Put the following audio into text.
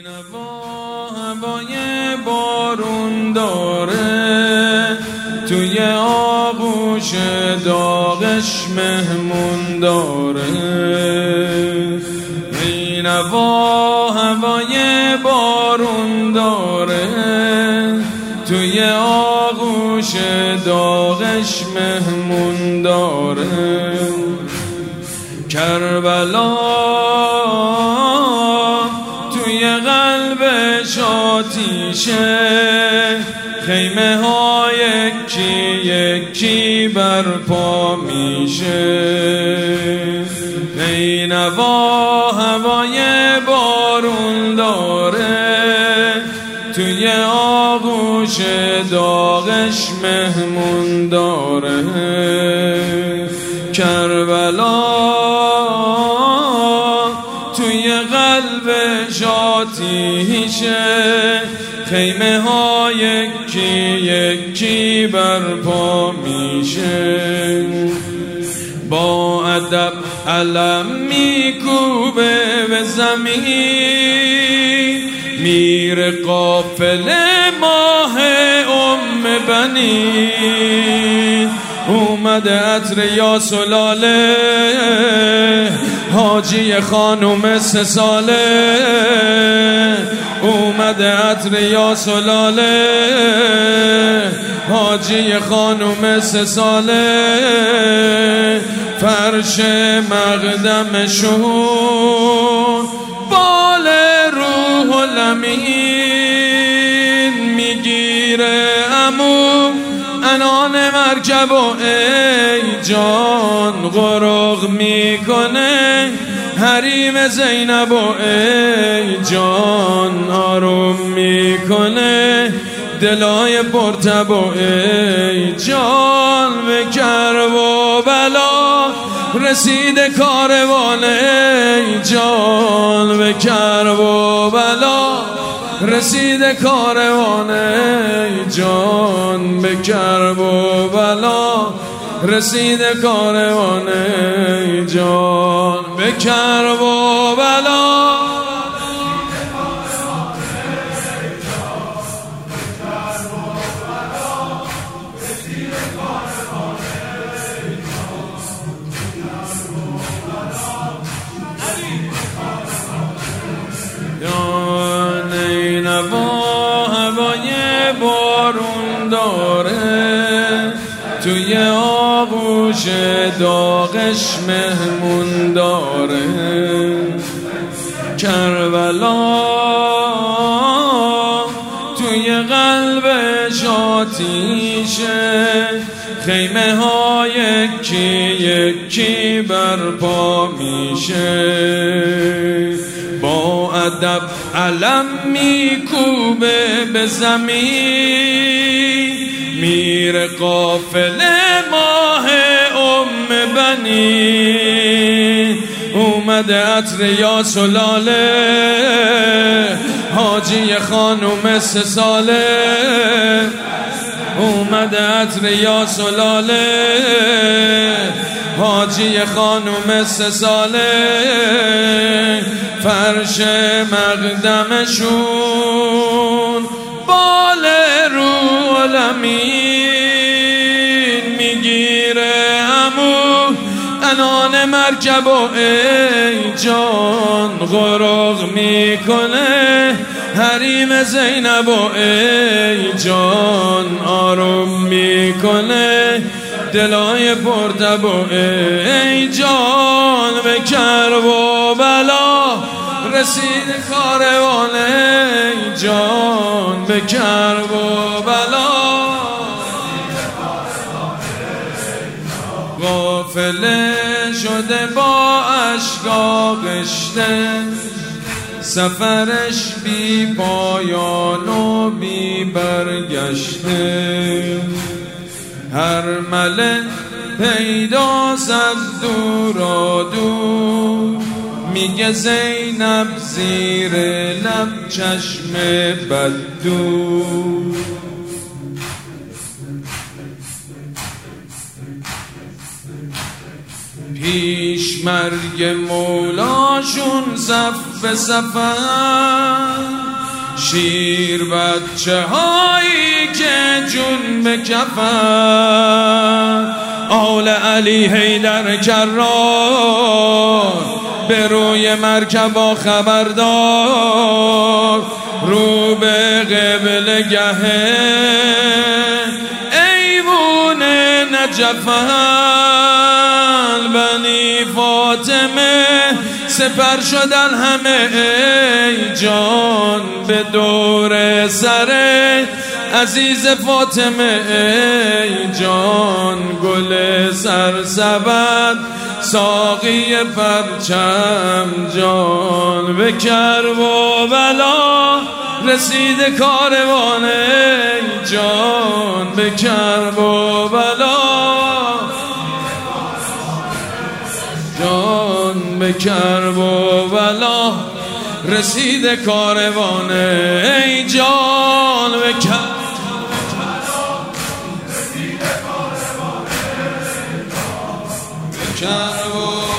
هوای بارون داره، توی آغوش داغش مهمون داره. بینوا هوای بارون داره، توی آغوش داغش مهمون داره. کربلا توی قلبش آتیشه، خیمه ها یکی یکی برپا میشه. بینوا هوای بارون داره، توی آغوش داغش مهمون داره. کربلا توی قلبش آتیشه، خیمه ها یکی یکی برپا میشه. با ادب علم میکوبه به زمین، میره قافله ماه بنی. اومده عطر یا سلاله، حاجی خانوم 3 ساله. اومده عطر یا سلاله، حاجی خانوم 3 ساله. فرش مقدمشون بال روح الامین میگیره. عمو انان مرکب و ای جان غرق میکنه. حریم زینب و ای جان آروم میکنه. دلای پرتب و ای جان به کرب و بلا رسید کاروان. ای جان به کرب و بلا رسید کاروان. ای جان به کرب و بلا رسید کاروان. ای جان به کرب و بلا. هوای بارون داره، توی آغوش داغش مهمون داره. کربلا توی قلبش آتیشه، خیمه ها یکی یکی برپا میشه. با ادب علم میکوبه به زمین، میره قافله ماه بنی. اومده عطر یا سلاله، حاجی خانوم 3 ساله. اومده عطر یا سلاله، حاجی خانوم 3 ساله. فرش مقدمشون بال روح الامین میگیره. عمو انان مرکب و ای جان غرق میکنه. حریم زینب و ای جان آروم میکنه. دلای پرتب و ای جان به کرب و بلا رسید کاروان. ای جان به کرب و بلا. قافله شده با اشک آغشته، سفرش بی پایان و بی برگشته. هر مله پیدا زد دورا دور، میگه زینب زیر لب چشم بددور. پیش مرگ مولاشون صف به صفن، شیر بچه هایی که جون به کفن. آل علی حیدر کرار به روی مرکبا خبردار، رو به قبل گهه ایوون نجفن. بنی فاطمه سپر شدن همه ای جان به دور سر عزیز فاطمه ای جان. گل سرسبد ساقی پرچم جان، به کربلا رسید کاروان ای جان، به کربلا جان، به کربلا رسید کاروان ای جان، به کربلا رسید کاروان ای جان، به کربلا